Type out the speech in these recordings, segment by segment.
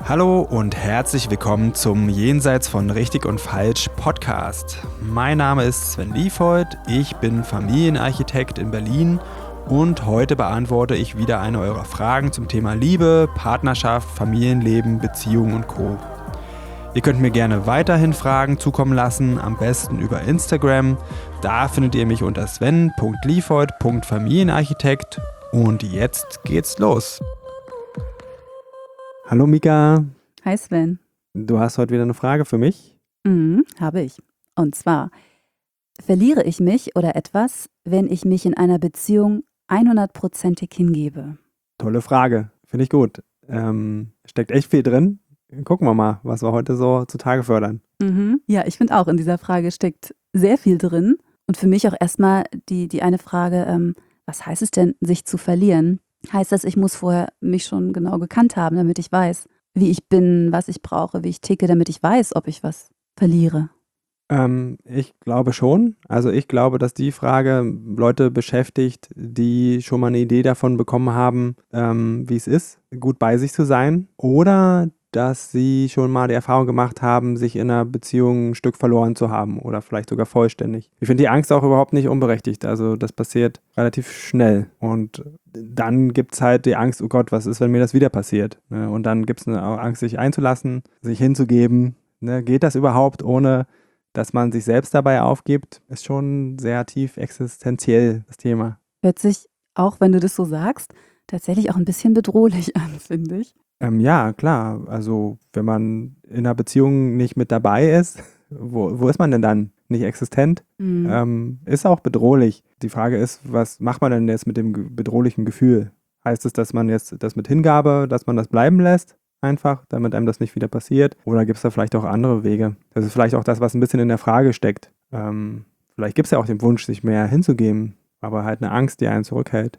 Hallo und herzlich willkommen zum Jenseits von Richtig und Falsch Podcast. Mein Name ist Sven Liefold, ich bin Familienarchitekt in Berlin und heute beantworte ich wieder eine eurer Fragen zum Thema Liebe, Partnerschaft, Familienleben, Beziehung und Co. Ihr könnt mir gerne weiterhin Fragen zukommen lassen, am besten über Instagram. Da findet ihr mich unter sven.liefold.familienarchitekt und jetzt geht's los. Hallo Mika. Hi Sven. Du hast heute wieder eine Frage für mich? Habe ich. Und zwar, verliere ich mich oder etwas, wenn ich mich in einer Beziehung 100%ig hingebe? Tolle Frage, finde ich gut. Steckt echt viel drin. Gucken wir mal, was wir heute so zutage fördern. Ja, ich finde auch, in dieser Frage steckt sehr viel drin. Und für mich auch erstmal die eine Frage, was heißt es denn, sich zu verlieren? Heißt das, ich muss vorher mich schon genau gekannt haben, damit ich weiß, wie ich bin, was ich brauche, wie ich ticke, damit ich weiß, ob ich was verliere? Ich glaube schon. Also ich glaube, dass die Frage Leute beschäftigt, die schon mal eine Idee davon bekommen haben, wie es ist, gut bei sich zu sein. Oder dass sie schon mal die Erfahrung gemacht haben, sich in einer Beziehung ein Stück verloren zu haben oder vielleicht sogar vollständig. Ich finde die Angst auch überhaupt nicht unberechtigt. Also das passiert relativ schnell. Und dann gibt es halt die Angst, oh Gott, was ist, wenn mir das wieder passiert? Und dann gibt es eine Angst, sich einzulassen, sich hinzugeben. Geht das überhaupt, ohne dass man sich selbst dabei aufgibt? Ist schon sehr tief existenziell, das Thema. Hört sich, auch wenn du das so sagst, tatsächlich auch ein bisschen bedrohlich an, finde ich. Ja, klar. Also wenn man in einer Beziehung nicht mit dabei ist, wo ist man denn dann? Nicht existent? Ist auch bedrohlich. Die Frage ist, was macht man denn jetzt mit dem bedrohlichen Gefühl? Heißt es, dass man jetzt das mit Hingabe, dass man das bleiben lässt? Einfach, damit einem das nicht wieder passiert? Oder gibt es da vielleicht auch andere Wege? Das ist vielleicht auch das, was ein bisschen in der Frage steckt. Vielleicht gibt es ja auch den Wunsch, sich mehr hinzugeben, aber halt eine Angst, die einen zurückhält.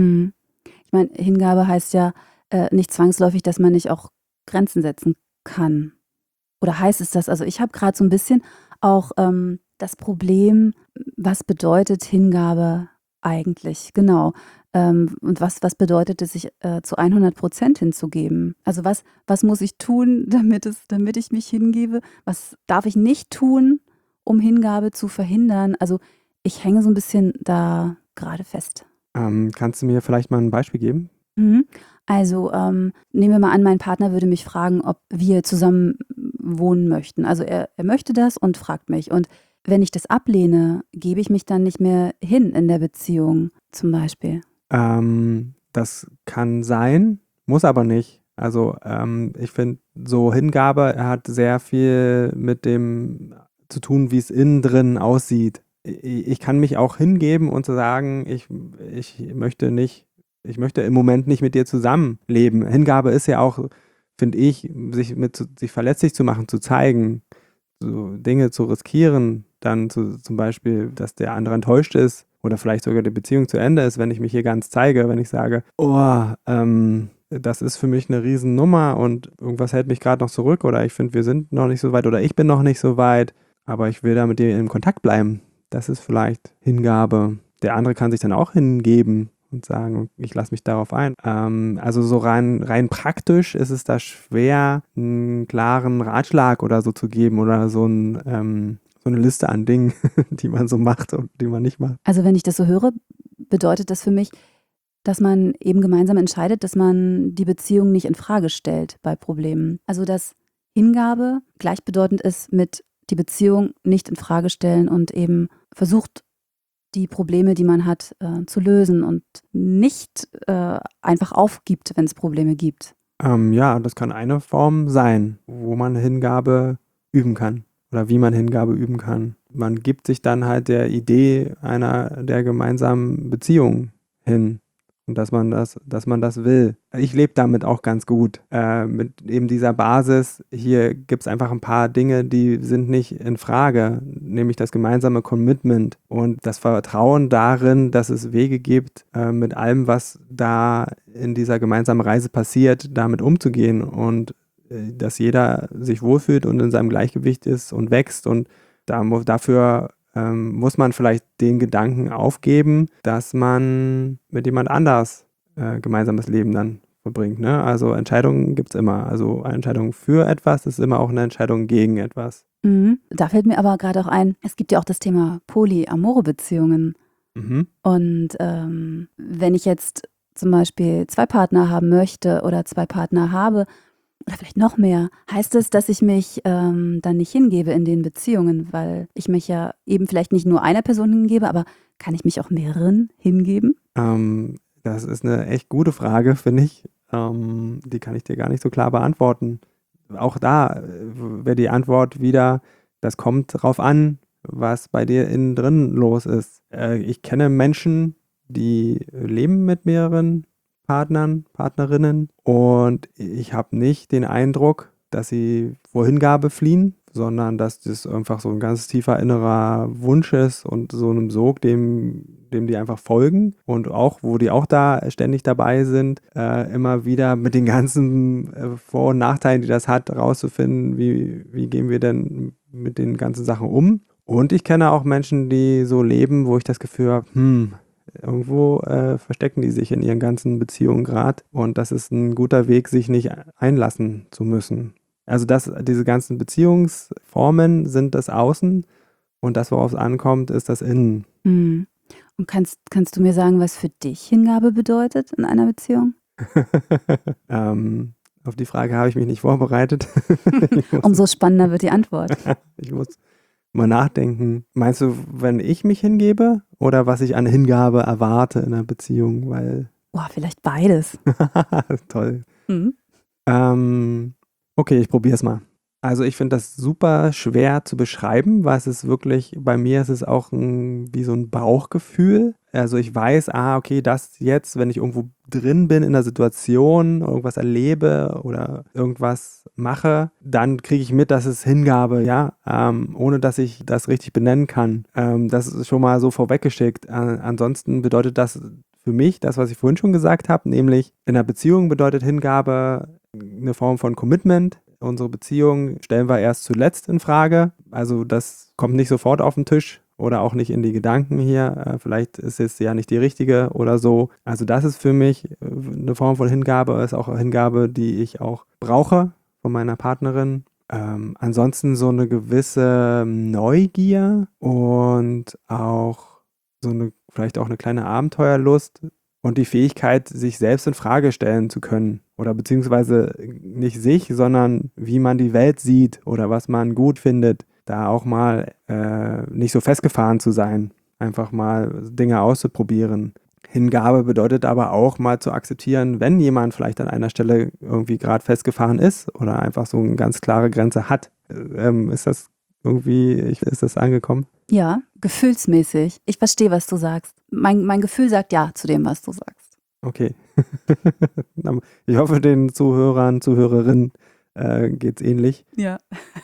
Ich meine, Hingabe heißt ja nicht zwangsläufig, dass man nicht auch Grenzen setzen kann. Oder heißt es das? Also ich habe gerade so ein bisschen auch das Problem, was bedeutet Hingabe eigentlich? Genau. Und was bedeutet es, sich zu 100% hinzugeben? Also was muss ich tun, damit ich mich hingebe? Was darf ich nicht tun, um Hingabe zu verhindern? Also ich hänge so ein bisschen da gerade fest. Kannst du mir vielleicht mal ein Beispiel geben? Also nehmen wir mal an, mein Partner würde mich fragen, ob wir zusammen wohnen möchten. Also er möchte das und fragt mich. Und wenn ich das ablehne, gebe ich mich dann nicht mehr hin in der Beziehung zum Beispiel. Das kann sein, muss aber nicht. Also ich finde, so Hingabe hat sehr viel mit dem zu tun, wie es innen drin aussieht. Ich kann mich auch hingeben und zu sagen, ich möchte im Moment nicht mit dir zusammenleben. Hingabe ist ja auch, finde ich, sich verletzlich zu machen, zu zeigen, so Dinge zu riskieren, dann zum Beispiel, dass der andere enttäuscht ist oder vielleicht sogar die Beziehung zu Ende ist, wenn ich mich hier ganz zeige, wenn ich sage, das ist für mich eine Riesennummer und irgendwas hält mich gerade noch zurück oder ich finde, wir sind noch nicht so weit oder ich bin noch nicht so weit, aber ich will da mit dir in Kontakt bleiben. Das ist vielleicht Hingabe. Der andere kann sich dann auch hingeben und sagen, ich lasse mich darauf ein. Also so rein praktisch ist es da schwer, einen klaren Ratschlag oder so zu geben oder so eine Liste an Dingen, die man so macht und die man nicht macht. Also wenn ich das so höre, bedeutet das für mich, dass man eben gemeinsam entscheidet, dass man die Beziehung nicht in Frage stellt bei Problemen. Also dass Hingabe gleichbedeutend ist mit die Beziehung nicht in Frage stellen und eben versucht, die Probleme, die man hat, zu lösen und nicht einfach aufgibt, wenn es Probleme gibt. Ja, das kann eine Form sein, wo man Hingabe üben kann oder wie man Hingabe üben kann. Man gibt sich dann halt der Idee der gemeinsamen Beziehung hin und dass man das will. Ich lebe damit auch ganz gut. Mit eben dieser Basis, hier gibt es einfach ein paar Dinge, die sind nicht in Frage, nämlich das gemeinsame Commitment und das Vertrauen darin, dass es Wege gibt, mit allem, was da in dieser gemeinsamen Reise passiert, damit umzugehen und dass jeder sich wohlfühlt und in seinem Gleichgewicht ist und wächst und dafür muss man vielleicht den Gedanken aufgeben, dass man mit jemand anders gemeinsames Leben dann verbringt. Ne? Also Entscheidungen gibt es immer. Also eine Entscheidung für etwas ist immer auch eine Entscheidung gegen etwas. Da fällt mir aber gerade auch ein, es gibt ja auch das Thema polyamore Beziehungen. Mhm. Und wenn ich jetzt zum Beispiel 2 Partner haben möchte oder 2 Partner habe oder vielleicht noch mehr, heißt es, dass ich mich dann nicht hingebe in den Beziehungen, weil ich mich ja eben vielleicht nicht nur einer Person hingebe, aber kann ich mich auch mehreren hingeben? Das ist eine echt gute Frage, finde ich. Die kann ich dir gar nicht so klar beantworten. Auch da wäre die Antwort wieder, das kommt drauf an, was bei dir innen drin los ist. Ich kenne Menschen, die leben mit mehreren Partnern, Partnerinnen und ich habe nicht den Eindruck, dass sie vor Hingabe fliehen, sondern dass das einfach so ein ganz tiefer innerer Wunsch ist und so einem Sog, dem die einfach folgen und auch, wo die auch da ständig dabei sind, immer wieder mit den ganzen Vor- und Nachteilen, die das hat, rauszufinden, wie gehen wir denn mit den ganzen Sachen um. Und ich kenne auch Menschen, die so leben, wo ich das Gefühl habe, irgendwo verstecken die sich in ihren ganzen Beziehungen gerade und das ist ein guter Weg, sich nicht einlassen zu müssen. Also diese ganzen Beziehungsformen sind das Außen und das, worauf es ankommt, ist das Innen. Und kannst du mir sagen, was für dich Hingabe bedeutet in einer Beziehung? Auf die Frage habe ich mich nicht vorbereitet. Umso spannender wird die Antwort. Ich muss mal nachdenken. Meinst du, wenn ich mich hingebe oder was ich an Hingabe erwarte in einer Beziehung? Weil Vielleicht beides. toll. Okay, ich probiere es mal. Also ich finde das super schwer zu beschreiben, was es wirklich, bei mir ist es auch wie so ein Bauchgefühl. Also ich weiß, okay, das jetzt, wenn ich irgendwo drin bin in der Situation, irgendwas erlebe oder irgendwas mache, dann kriege ich mit, dass es Hingabe, ja, ohne dass ich das richtig benennen kann. Das ist schon mal so vorweggeschickt. Ansonsten bedeutet das für mich das, was ich vorhin schon gesagt habe, nämlich in einer Beziehung bedeutet Hingabe eine Form von Commitment. Unsere Beziehung stellen wir erst zuletzt in Frage. Also das kommt nicht sofort auf den Tisch oder auch nicht in die Gedanken hier. Vielleicht ist es ja nicht die richtige oder so. Also das ist für mich eine Form von Hingabe, ist auch eine Hingabe, die ich auch brauche von meiner Partnerin. Ansonsten so eine gewisse Neugier und auch vielleicht auch eine kleine Abenteuerlust und die Fähigkeit, sich selbst in Frage stellen zu können. Oder beziehungsweise nicht sich, sondern wie man die Welt sieht oder was man gut findet. Da auch mal nicht so festgefahren zu sein. Einfach mal Dinge auszuprobieren. Hingabe bedeutet aber auch mal zu akzeptieren, wenn jemand vielleicht an einer Stelle irgendwie gerade festgefahren ist oder einfach so eine ganz klare Grenze hat. Ist das angekommen? Ja, gefühlsmäßig. Ich verstehe, was du sagst. Mein Gefühl sagt ja zu dem, was du sagst. Okay. Ich hoffe, den Zuhörern, Zuhörerinnen geht es ähnlich. Ja.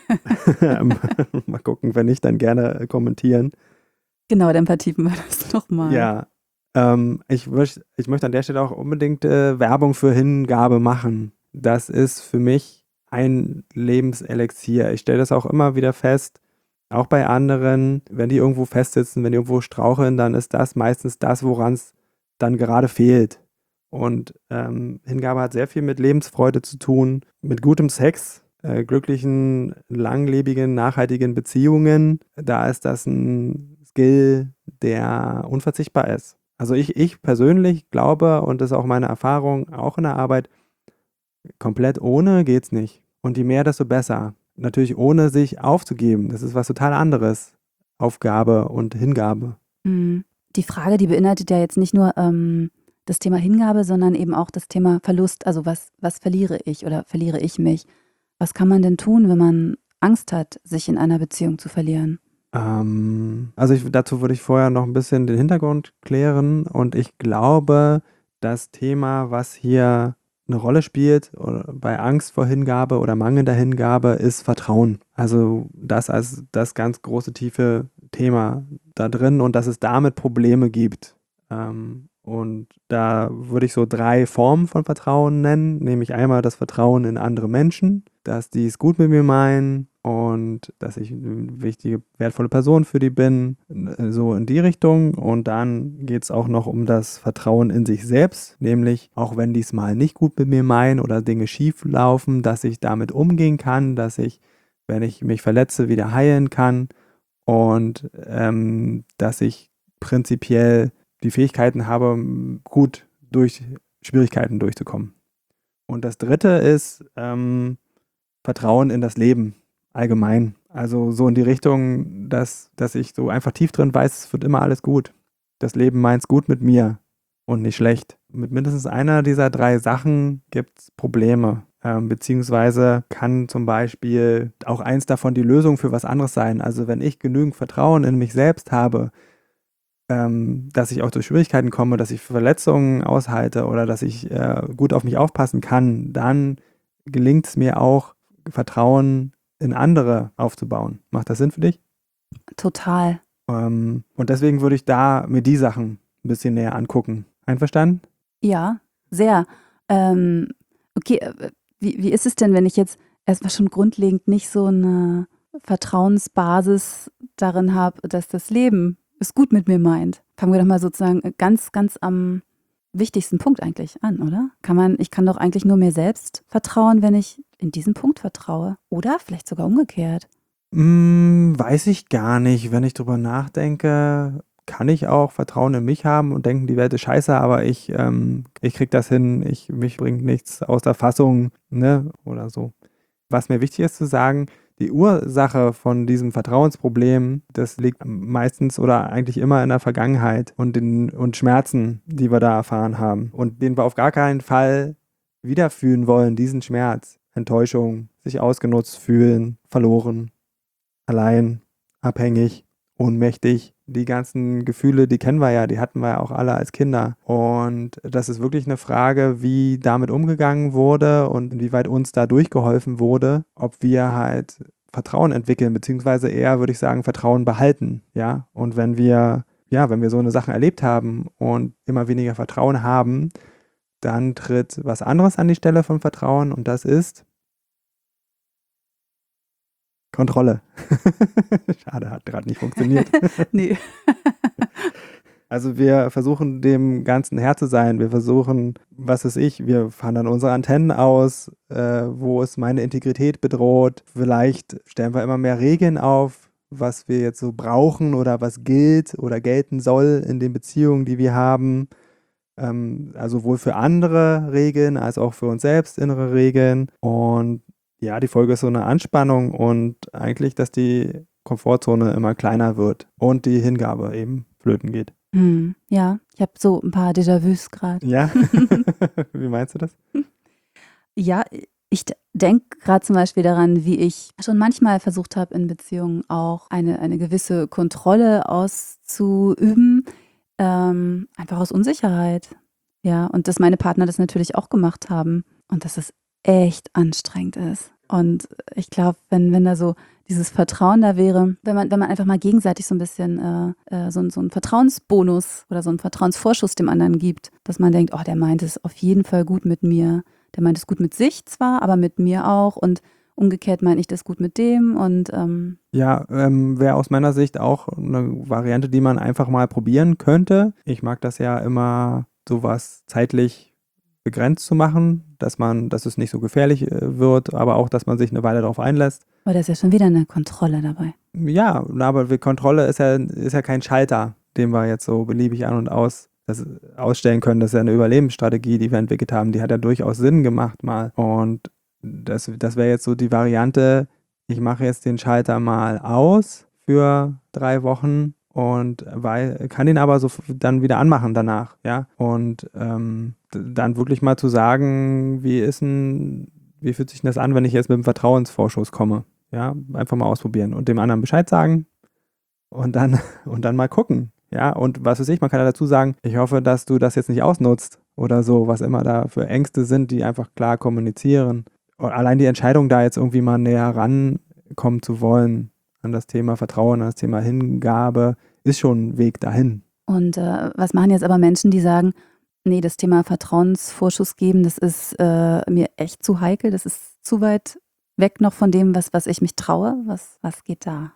Mal gucken, wenn nicht, dann gerne kommentieren. Genau, dann vertiefen wir das nochmal. Ja, ich möchte an der Stelle auch unbedingt Werbung für Hingabe machen. Das ist für mich ein Lebenselixier. Ich stelle das auch immer wieder fest, auch bei anderen, wenn die irgendwo festsitzen, wenn die irgendwo straucheln, dann ist das meistens das, woran es dann gerade fehlt. Und Hingabe hat sehr viel mit Lebensfreude zu tun, mit gutem Sex, glücklichen, langlebigen, nachhaltigen Beziehungen. Da ist das ein Skill, der unverzichtbar ist. Also ich persönlich glaube, und das ist auch meine Erfahrung, auch in der Arbeit, komplett ohne geht's nicht. Und je mehr, desto besser. Natürlich ohne sich aufzugeben. Das ist was total anderes. Aufgabe und Hingabe. Die Frage, die beinhaltet ja jetzt nicht nur das Thema Hingabe, sondern eben auch das Thema Verlust. Also was verliere ich oder verliere ich mich? Was kann man denn tun, wenn man Angst hat, sich in einer Beziehung zu verlieren? Dazu würde ich vorher noch ein bisschen den Hintergrund klären. Und ich glaube, das Thema, was hier eine Rolle spielt bei Angst vor Hingabe oder mangelnder Hingabe, ist Vertrauen. Also das als das ganz große, tiefe Thema da drin und dass es damit Probleme gibt. Und da würde ich so 3 Formen von Vertrauen nennen, nämlich einmal das Vertrauen in andere Menschen, dass die es gut mit mir meinen, und dass ich eine wichtige, wertvolle Person für die bin, so in die Richtung. Und dann geht es auch noch um das Vertrauen in sich selbst, nämlich auch wenn die es mal nicht gut mit mir meinen oder Dinge schief laufen, dass ich damit umgehen kann, dass ich, wenn ich mich verletze, wieder heilen kann und dass ich prinzipiell die Fähigkeiten habe, gut durch Schwierigkeiten durchzukommen. Und das dritte ist Vertrauen in das Leben allgemein. Also so in die Richtung, dass ich so einfach tief drin weiß, es wird immer alles gut. Das Leben meint es gut mit mir und nicht schlecht. Mit mindestens einer dieser 3 Sachen gibt es Probleme. Beziehungsweise kann zum Beispiel auch eins davon die Lösung für was anderes sein. Also wenn ich genügend Vertrauen in mich selbst habe, dass ich auch durch Schwierigkeiten komme, dass ich Verletzungen aushalte oder dass ich gut auf mich aufpassen kann, dann gelingt es mir auch, Vertrauen in andere aufzubauen. Macht das Sinn für dich? Total. Und deswegen würde ich da mir die Sachen ein bisschen näher angucken. Einverstanden? Ja, sehr. Okay, wie ist es denn, wenn ich jetzt erstmal schon grundlegend nicht so eine Vertrauensbasis darin habe, dass das Leben es gut mit mir meint? Fangen wir doch mal sozusagen ganz, ganz am wichtigsten Punkt eigentlich an, oder? Ich kann doch eigentlich nur mir selbst vertrauen, wenn ich in diesen Punkt vertraue. Oder vielleicht sogar umgekehrt. Weiß ich gar nicht. Wenn ich drüber nachdenke, kann ich auch Vertrauen in mich haben und denken, die Welt ist scheiße, aber ich krieg das hin, mich bringt nichts aus der Fassung, ne? Oder so. Was mir wichtig ist zu sagen, die Ursache von diesem Vertrauensproblem, das liegt meistens oder eigentlich immer in der Vergangenheit und Schmerzen, die wir da erfahren haben und den wir auf gar keinen Fall wiederfühlen wollen, diesen Schmerz, Enttäuschung, sich ausgenutzt fühlen, verloren, allein, abhängig, ohnmächtig. Die ganzen Gefühle, die kennen wir ja, die hatten wir ja auch alle als Kinder. Und das ist wirklich eine Frage, wie damit umgegangen wurde und inwieweit uns da durchgeholfen wurde, ob wir halt Vertrauen entwickeln, beziehungsweise eher, würde ich sagen, Vertrauen behalten. Ja, und wenn wir so eine Sache erlebt haben und immer weniger Vertrauen haben, dann tritt was anderes an die Stelle von Vertrauen und das ist Kontrolle. Schade, hat gerade nicht funktioniert. Nee. Also wir versuchen dem Ganzen Herr zu sein. Wir versuchen, was weiß ich, wir fahren dann unsere Antennen aus, wo es meine Integrität bedroht. Vielleicht stellen wir immer mehr Regeln auf, was wir jetzt so brauchen oder was gilt oder gelten soll in den Beziehungen, die wir haben. Also sowohl für andere Regeln als auch für uns selbst innere Regeln. Und ja, die Folge ist so eine Anspannung und eigentlich, dass die Komfortzone immer kleiner wird und die Hingabe eben flöten geht. Ja, ich habe so ein paar Déjà-vus gerade. Ja? Wie meinst du das? Ja, ich denke gerade zum Beispiel daran, wie ich schon manchmal versucht habe, in Beziehungen auch eine gewisse Kontrolle auszuüben, einfach aus Unsicherheit. Ja, und dass meine Partner das natürlich auch gemacht haben und dass es echt anstrengend ist. Und ich glaube, wenn da so dieses Vertrauen da wäre, wenn man einfach mal gegenseitig so ein bisschen so einen Vertrauensbonus oder so einen Vertrauensvorschuss dem anderen gibt, dass man denkt, oh, der meint es auf jeden Fall gut mit mir. Der meint es gut mit sich zwar, aber mit mir auch. Und umgekehrt meine ich das gut mit dem. Und Ja, wäre aus meiner Sicht auch eine Variante, die man einfach mal probieren könnte. Ich mag das ja immer, sowas zeitlich begrenzt zu machen, dass es nicht so gefährlich wird, aber auch, dass man sich eine Weile darauf einlässt. aber da ist ja schon wieder eine Kontrolle dabei. Ja, aber Kontrolle ist ja kein Schalter, den wir jetzt so beliebig an und ausstellen können. Das ist ja eine Überlebensstrategie, die wir entwickelt haben. Die hat ja durchaus Sinn gemacht mal. Und das wäre jetzt so die Variante, ich mache jetzt den Schalter mal aus für 3 Wochen und kann ihn aber so dann wieder anmachen danach, ja. Und dann wirklich mal zu sagen, wie fühlt sich das an, wenn ich jetzt mit dem Vertrauensvorschuss komme? Ja, einfach mal ausprobieren und dem anderen Bescheid sagen und dann mal gucken. Ja, und was weiß ich, man kann ja dazu sagen, ich hoffe, dass du das jetzt nicht ausnutzt oder so, was immer da für Ängste sind, die einfach klar kommunizieren. Und allein die Entscheidung, da jetzt irgendwie mal näher rankommen zu wollen an das Thema Vertrauen, an das Thema Hingabe, ist schon ein Weg dahin. Und was machen jetzt aber Menschen, die sagen, nee, das Thema Vertrauensvorschuss geben, das ist mir echt zu heikel, das ist zu weit weg noch von dem, was ich mich traue? Was geht da?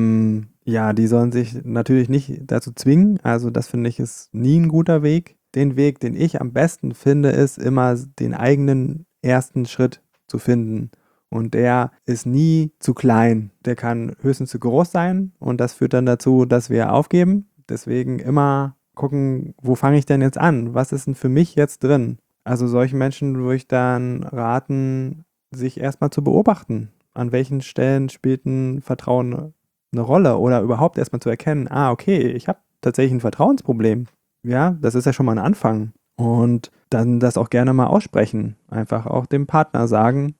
Ja, die sollen sich natürlich nicht dazu zwingen. Also das finde ich ist nie ein guter Weg. Den Weg, den ich am besten finde, ist immer den eigenen ersten Schritt zu finden. Und der ist nie zu klein. Der kann höchstens zu groß sein und das führt dann dazu, dass wir aufgeben. Deswegen immer gucken, wo fange ich denn jetzt an? Was ist denn für mich jetzt drin? Also solchen Menschen würde ich dann raten, sich erstmal zu beobachten. An welchen Stellen spielt ein Vertrauen eine Rolle oder überhaupt erstmal zu erkennen, okay, ich habe tatsächlich ein Vertrauensproblem. Ja, das ist ja schon mal ein Anfang. Und dann das auch gerne mal aussprechen. Einfach auch dem Partner sagen,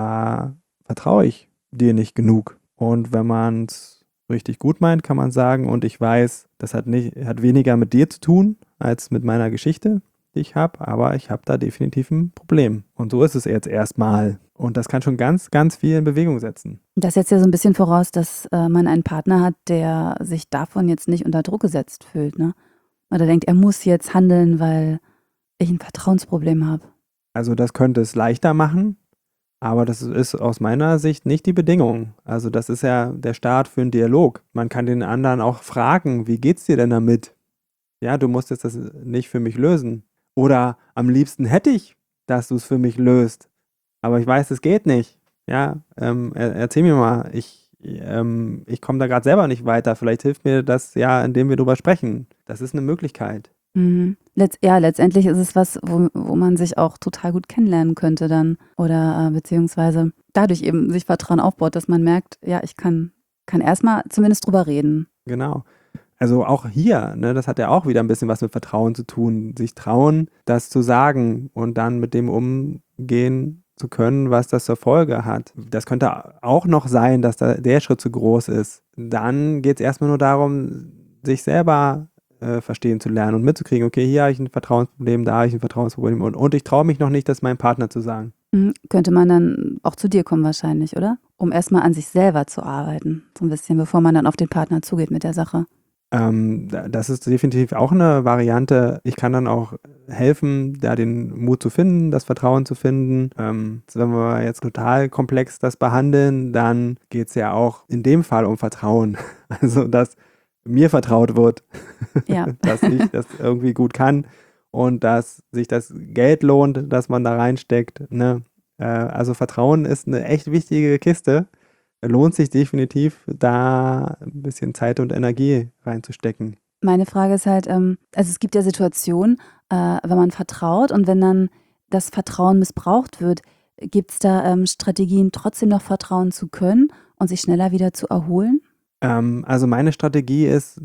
da vertraue ich dir nicht genug. Und wenn man es richtig gut meint, kann man sagen, und ich weiß, das hat weniger mit dir zu tun als mit meiner Geschichte, die ich habe, aber ich habe da definitiv ein Problem. Und so ist es jetzt erstmal. Und das kann schon ganz, ganz viel in Bewegung setzen. Das setzt ja so ein bisschen voraus, dass man einen Partner hat, der sich davon jetzt nicht unter Druck gesetzt fühlt, ne? Oder denkt, er muss jetzt handeln, weil ich ein Vertrauensproblem habe. Also das könnte es leichter machen, aber das ist aus meiner Sicht nicht die Bedingung. Also das ist ja der Start für einen Dialog. Man kann den anderen auch fragen, wie geht's dir denn damit? Ja, du musst jetzt das nicht für mich lösen. Oder am liebsten hätte ich, dass du es für mich löst. Aber ich weiß, es geht nicht. Ja, erzähl mir mal, ich komme da gerade selber nicht weiter. Vielleicht hilft mir das ja, indem wir drüber sprechen. Das ist eine Möglichkeit. Mhm. Letztendlich ist es was, wo man sich auch total gut kennenlernen könnte dann. Oder beziehungsweise dadurch eben sich Vertrauen aufbaut, dass man merkt, ja, ich kann erstmal zumindest drüber reden. Genau. Also auch hier, ne, das hat ja auch wieder ein bisschen was mit Vertrauen zu tun. Sich trauen, das zu sagen und dann mit dem umgehen zu können, was das zur Folge hat. Das könnte auch noch sein, dass der Schritt zu groß ist. Dann geht es erstmal nur darum, sich selber verstehen zu lernen und mitzukriegen, okay, hier habe ich ein Vertrauensproblem, da habe ich ein Vertrauensproblem und ich traue mich noch nicht, das meinem Partner zu sagen. Könnte man dann auch zu dir kommen wahrscheinlich, oder? Um erstmal an sich selber zu arbeiten, so ein bisschen, bevor man dann auf den Partner zugeht mit der Sache. Das ist definitiv auch eine Variante. Ich kann dann auch helfen, da den Mut zu finden, das Vertrauen zu finden. Wenn wir jetzt total komplex das behandeln, dann geht es ja auch in dem Fall um Vertrauen. Also, dass mir vertraut wird, Ja. dass ich das irgendwie gut kann und dass sich das Geld lohnt, das man da reinsteckt. Ne? Also Vertrauen ist eine echt wichtige Kiste. Lohnt sich definitiv, da ein bisschen Zeit und Energie reinzustecken. Meine Frage ist halt, also es gibt ja Situationen, wenn man vertraut und wenn dann das Vertrauen missbraucht wird, gibt es da Strategien, trotzdem noch vertrauen zu können und sich schneller wieder zu erholen? Also meine Strategie ist,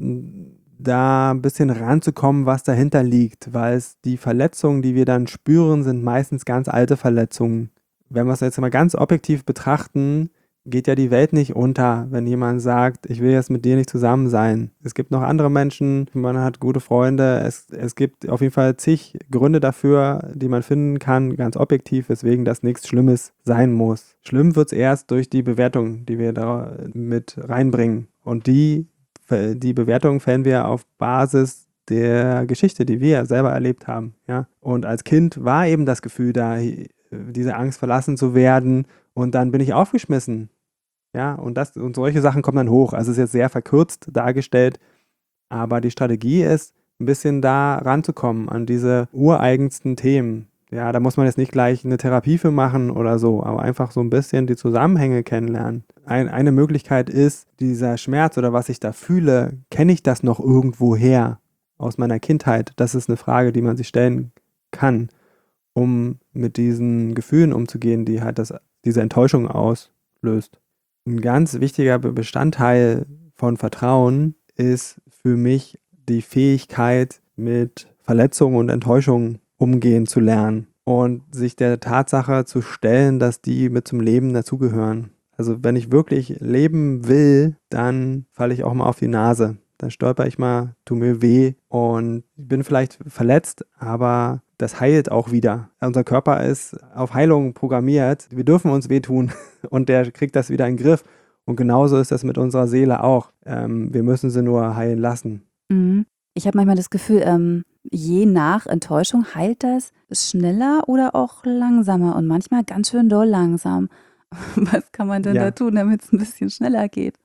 da ein bisschen ranzukommen, was dahinter liegt, weil die Verletzungen, die wir dann spüren, sind meistens ganz alte Verletzungen. Wenn wir es jetzt mal ganz objektiv betrachten, geht ja die Welt nicht unter, wenn jemand sagt, ich will jetzt mit dir nicht zusammen sein. Es gibt noch andere Menschen, man hat gute Freunde, es gibt auf jeden Fall zig Gründe dafür, die man finden kann, ganz objektiv, weswegen das nichts Schlimmes sein muss. Schlimm wird es erst durch die Bewertung, die wir da mit reinbringen. Und die Bewertung fällen wir auf Basis der Geschichte, die wir selber erlebt haben. Ja? Und als Kind war eben das Gefühl da, diese Angst verlassen zu werden, und dann bin ich aufgeschmissen. Ja, und solche Sachen kommen dann hoch. Also es ist jetzt sehr verkürzt dargestellt, aber die Strategie ist, ein bisschen da ranzukommen an diese ureigensten Themen. Ja, da muss man jetzt nicht gleich eine Therapie für machen oder so, aber einfach so ein bisschen die Zusammenhänge kennenlernen. Eine Möglichkeit ist, dieser Schmerz oder was ich da fühle, kenne ich das noch irgendwo her aus meiner Kindheit? Das ist eine Frage, die man sich stellen kann, um mit diesen Gefühlen umzugehen, die halt diese Enttäuschung auslöst. Ein ganz wichtiger Bestandteil von Vertrauen ist für mich die Fähigkeit, mit Verletzungen und Enttäuschungen umgehen zu lernen und sich der Tatsache zu stellen, dass die mit zum Leben dazugehören. Also wenn ich wirklich leben will, dann falle ich auch mal auf die Nase. Dann stolper ich mal, tue mir weh und bin vielleicht verletzt, aber das heilt auch wieder. Unser Körper ist auf Heilung programmiert. Wir dürfen uns wehtun und der kriegt das wieder in den Griff. Und genauso ist das mit unserer Seele auch. Wir müssen sie nur heilen lassen. Ich habe manchmal das Gefühl, je nach Enttäuschung heilt das schneller oder auch langsamer und manchmal ganz schön doll langsam. Was kann man denn da tun, damit es ein bisschen schneller geht?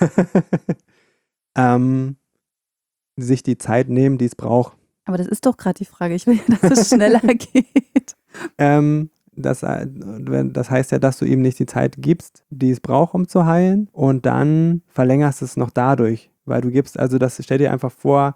Sich die Zeit nehmen, die es braucht. Aber das ist doch gerade die Frage. Ich will ja, dass es schneller geht. Das heißt ja, dass du ihm nicht die Zeit gibst, die es braucht, um zu heilen, und dann verlängerst es noch dadurch, weil du gibst, also stell dir einfach vor,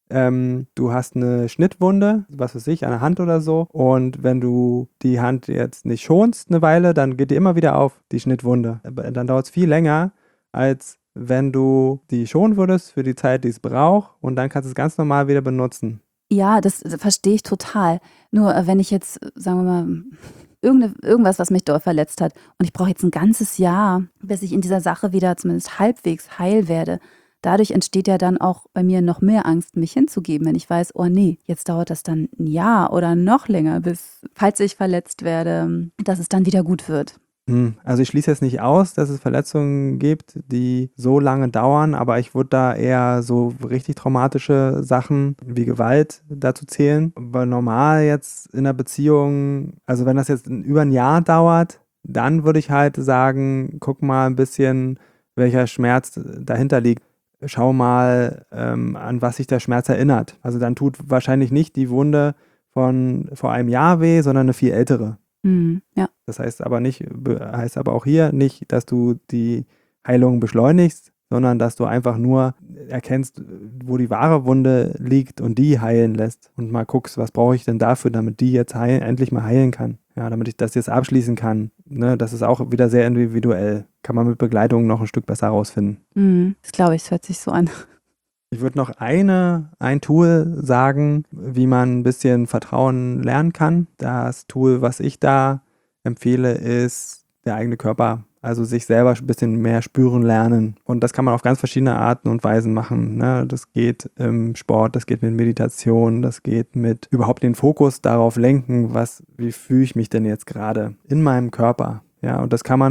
du hast eine Schnittwunde, was weiß ich, an der Hand oder so, und wenn du die Hand jetzt nicht schonst eine Weile, dann geht die immer wieder auf, die Schnittwunde. Dann dauert es viel länger, als wenn du die schonen würdest für die Zeit, die es braucht, und dann kannst du es ganz normal wieder benutzen. Ja, das verstehe ich total. Nur wenn ich jetzt, sagen wir mal, irgendwas, was mich doll verletzt hat, und ich brauche jetzt ein ganzes Jahr, bis ich in dieser Sache wieder zumindest halbwegs heil werde. Dadurch entsteht ja dann auch bei mir noch mehr Angst, mich hinzugeben, wenn ich weiß, oh nee, jetzt dauert das dann ein Jahr oder noch länger, bis, falls ich verletzt werde, dass es dann wieder gut wird. Also ich schließe jetzt nicht aus, dass es Verletzungen gibt, die so lange dauern, aber ich würde da eher so richtig traumatische Sachen wie Gewalt dazu zählen. Aber normal jetzt in einer Beziehung, also wenn das jetzt über ein Jahr dauert, dann würde ich halt sagen, guck mal ein bisschen, welcher Schmerz dahinter liegt. Schau mal, an was sich der Schmerz erinnert. Also dann tut wahrscheinlich nicht die Wunde von vor einem Jahr weh, sondern eine viel ältere. Ja. Das heißt aber auch hier nicht, dass du die Heilung beschleunigst, sondern dass du einfach nur erkennst, wo die wahre Wunde liegt und die heilen lässt und mal guckst, was brauche ich denn dafür, damit die jetzt endlich mal heilen kann. Ja, damit ich das jetzt abschließen kann. Ne, das ist auch wieder sehr individuell. Kann man mit Begleitung noch ein Stück besser rausfinden. Das glaube ich, das hört sich so an. Ich würde noch ein Tool sagen, wie man ein bisschen Vertrauen lernen kann. Das Tool, was ich da empfehle, ist der eigene Körper. Also sich selber ein bisschen mehr spüren lernen. Und das kann man auf ganz verschiedene Arten und Weisen machen. Ne? Das geht im Sport, das geht mit Meditation, das geht mit überhaupt den Fokus darauf lenken, wie fühle ich mich denn jetzt gerade in meinem Körper. Ja, und das kann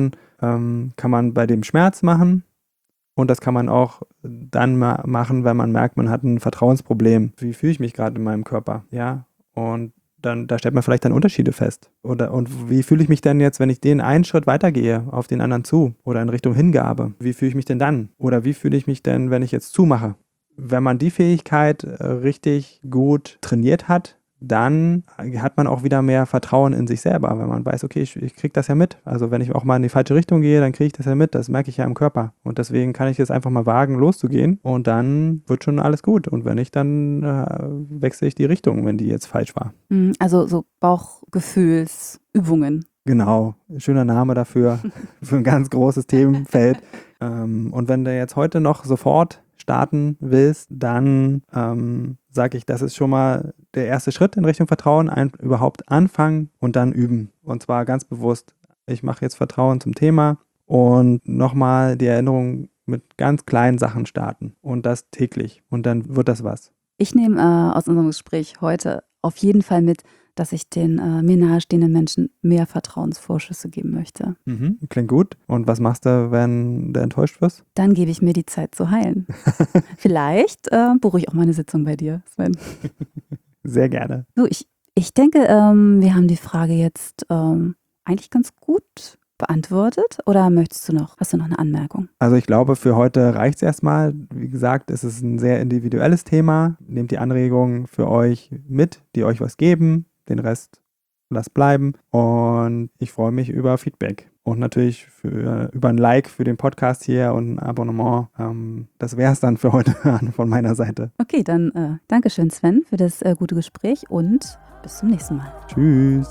man bei dem Schmerz machen. Und das kann man auch dann machen, wenn man merkt, man hat ein Vertrauensproblem. Wie fühle ich mich gerade in meinem Körper? Ja, und da stellt man vielleicht dann Unterschiede fest. Und wie fühle ich mich denn jetzt, wenn ich den einen Schritt weitergehe, auf den anderen zu oder in Richtung Hingabe? Wie fühle ich mich denn dann? Oder wie fühle ich mich denn, wenn ich jetzt zumache? Wenn man die Fähigkeit richtig gut trainiert hat, dann hat man auch wieder mehr Vertrauen in sich selber, wenn man weiß, okay, ich kriege das ja mit. Also wenn ich auch mal in die falsche Richtung gehe, dann kriege ich das ja mit. Das merke ich ja im Körper. Und deswegen kann ich jetzt einfach mal wagen, loszugehen. Und dann wird schon alles gut. Und wenn nicht, dann wechsle ich die Richtung, wenn die jetzt falsch war. Also so Bauchgefühlsübungen. Genau, schöner Name dafür, für ein ganz großes Themenfeld. Und wenn du jetzt heute noch sofort starten willst, dann sage ich, das ist schon mal der erste Schritt in Richtung Vertrauen, überhaupt anfangen und dann üben. Und zwar ganz bewusst, ich mache jetzt Vertrauen zum Thema und nochmal die Erinnerung mit ganz kleinen Sachen starten und das täglich und dann wird das was. Ich nehme aus unserem Gespräch heute auf jeden Fall mit, dass ich den mir nahestehenden Menschen mehr Vertrauensvorschüsse geben möchte. Klingt gut. Und was machst du, wenn du enttäuscht wirst? Dann gebe ich mir die Zeit zu heilen. Vielleicht buche ich auch mal eine Sitzung bei dir, Sven. Sehr gerne. So, ich denke, wir haben die Frage jetzt eigentlich ganz gut beantwortet. Oder hast du noch eine Anmerkung? Also ich glaube, für heute reicht es erstmal. Wie gesagt, es ist ein sehr individuelles Thema. Nehmt die Anregungen für euch mit, die euch was geben. Den Rest lasst bleiben. Und ich freue mich über Feedback. Und natürlich über ein Like für den Podcast hier und ein Abonnement. Das wäre es dann für heute von meiner Seite. Okay, dann Dankeschön, Sven, für das gute Gespräch und bis zum nächsten Mal. Tschüss.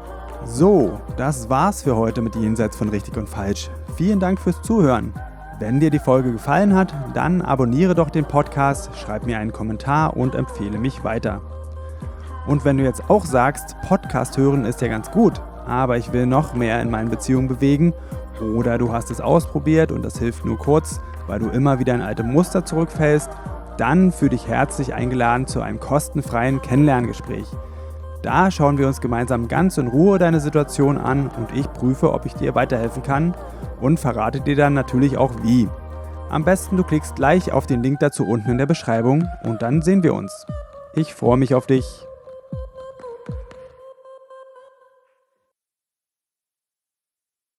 So, das war's für heute mit Jenseits von Richtig und Falsch. Vielen Dank fürs Zuhören. Wenn dir die Folge gefallen hat, dann abonniere doch den Podcast, schreib mir einen Kommentar und empfehle mich weiter. Und wenn du jetzt auch sagst, Podcast hören ist ja ganz gut, aber ich will noch mehr in meinen Beziehungen bewegen, oder du hast es ausprobiert und das hilft nur kurz, weil du immer wieder in alte Muster zurückfällst, dann fühle dich herzlich eingeladen zu einem kostenfreien Kennenlerngespräch. Da schauen wir uns gemeinsam ganz in Ruhe deine Situation an und ich prüfe, ob ich dir weiterhelfen kann und verrate dir dann natürlich auch wie. Am besten du klickst gleich auf den Link dazu unten in der Beschreibung und dann sehen wir uns. Ich freue mich auf dich.